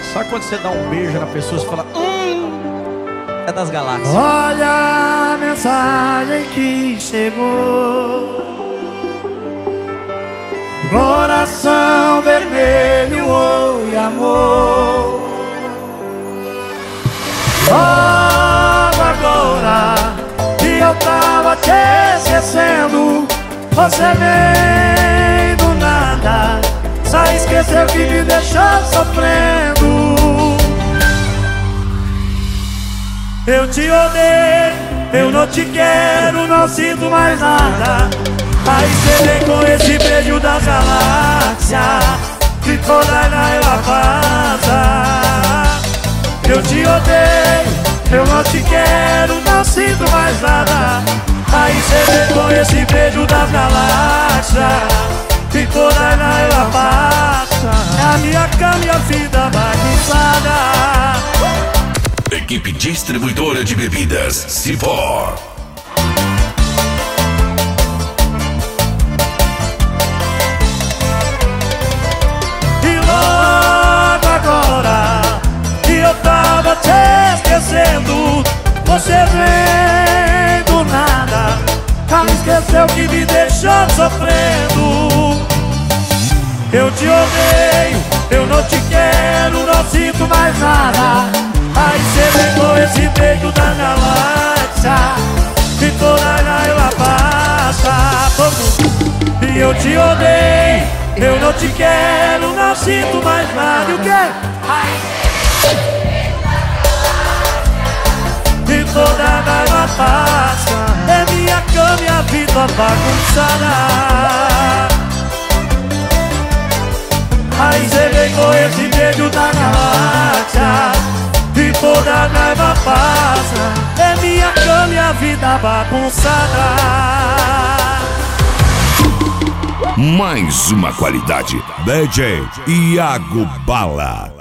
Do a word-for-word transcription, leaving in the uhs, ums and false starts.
Só quando você dá um beijo na pessoa, você fala, hum, é das galáxias. Olha a mensagem que chegou. Coração vermelho, oi amor. Logo agora que eu tava te esquecendo, você vem do nada, só esqueceu que me deixou sofrendo. Eu te odeio, eu não te quero, não sinto mais nada. Aí cê vem com esse beijo das galáxias, que toda ela passa. Eu te odeio, eu não te quero, não sinto mais nada. Aí cê vem com esse beijo das galáxias, que toda ela passa. É a minha cama e a vida bagunçada. Equipe distribuidora de bebidas Cipó. E logo agora que eu tava te esquecendo, você vem do nada, já esqueceu que me deixou sofrendo. Eu te odeio, eu não te quero, não sinto mais nada. Aí cê vem com esse beijo da galáxia, que toda ela passa. E eu te odeio, eu não te quero, não sinto mais nada. E o quê? Que toda ela passa. É minha cama e a vida bagunçada. Aí cê vem com esse beijo da galáxia, e toda a raiva passa. É minha cama e a vida bagunçada. Mais uma qualidade. D J Iago Bala.